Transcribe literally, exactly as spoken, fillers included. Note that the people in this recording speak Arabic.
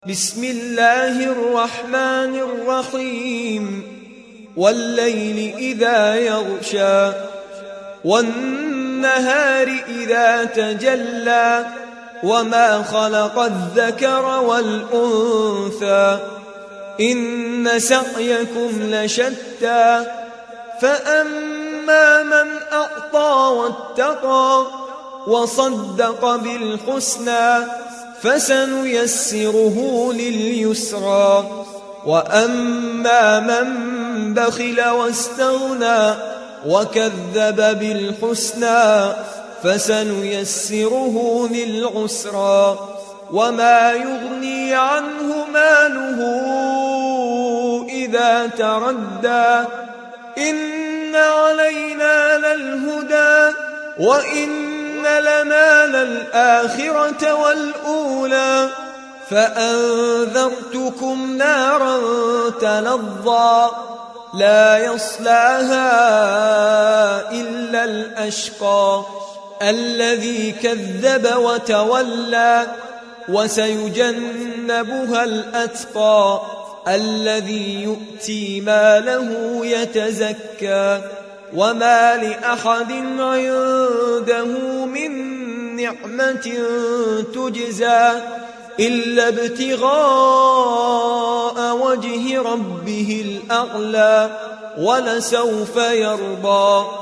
بسم الله الرحمن الرحيم والليل إذا يغشى والنهار إذا تجلى وما خلق الذكر والأنثى إن سعيكم لشتى فأما من أعطى واتقى وصدق بالحسنى فسنيسره لليسرى وأما من بخل واستغنى وكذب بالحسنى فسنيسره للعسرى وما يغني عنه ماله إذا تردى إن علينا للهدى وإن لنا للآخرة والأولى فأنذرتكم نارا تلظى لا يصلاها إلا الأشقى الذي كذب وتولى وسيجنبها الأتقى الذي يؤتي ماله يتزكى وما لأحد عنده من نعمة تجزى إلا ابتغاء وجه ربه الأعلى ولسوف يرضى.